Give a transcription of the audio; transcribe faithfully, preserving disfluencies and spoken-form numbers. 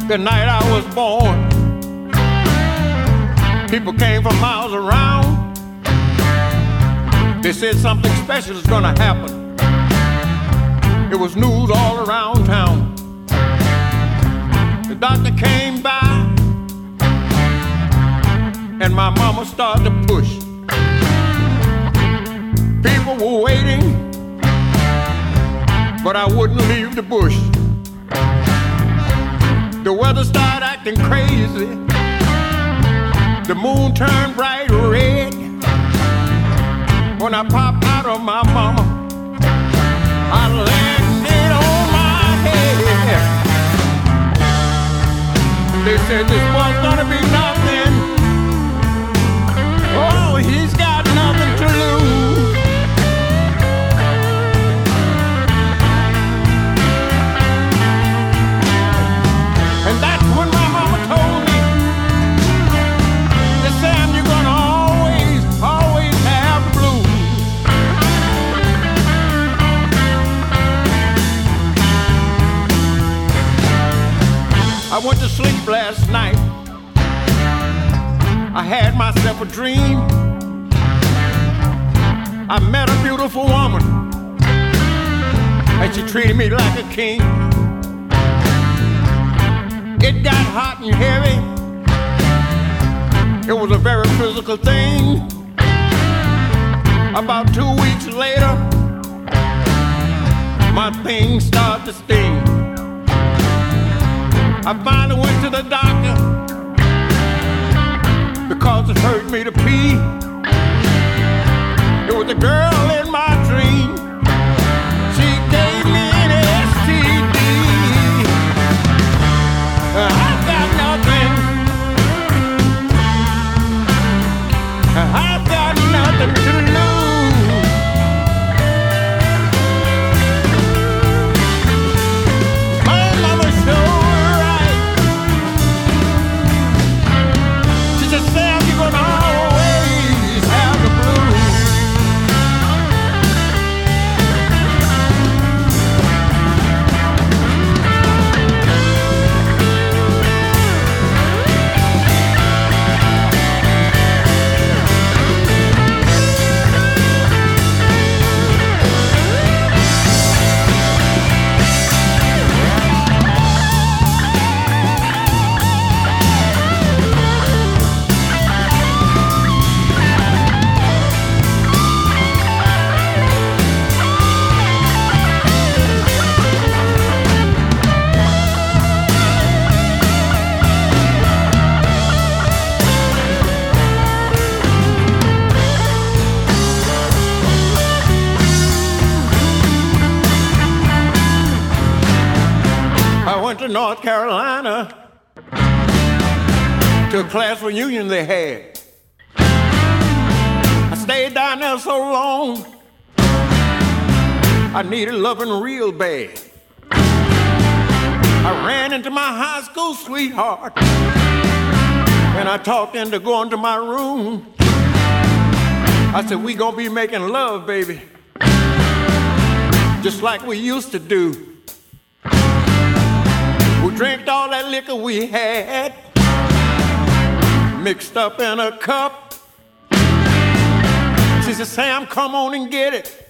The night I was born, people came from miles around. They said something special is gonna happen. It was news all around town. The doctor came by, and my mama started to push. People were waiting, but I wouldn't leave the bush. The weather started acting crazy. The moon turned bright red. When I popped out of my mama, I landed on my head. They said this boy's gonna be nothing. Oh, he's got nothing to lose. And that's when my mama told me, that Sam, you're gonna always, always have blues. I went to sleep last night. I had myself a dream. I met a beautiful woman, and she treated me like a king. It got hot and heavy. It was a very physical thing. About two weeks later, my thing started to sting. I finally went to the doctor because it hurt me to pee. It was a girl in my dream. She gave me an S T D. I've got nothing. I've got nothing to lose. My mama sure right. She said, Sam, you're gonna always have the blues. I went to North Carolina to a class reunion they had. I stayed down there so long, I needed loving real bad. I ran into my high school sweetheart, and I talked into going to my room. I said, we gonna be making love, baby, just like we used to do. We drank all that liquor we had, mixed up in a cup. She said, Sam, come on and get it.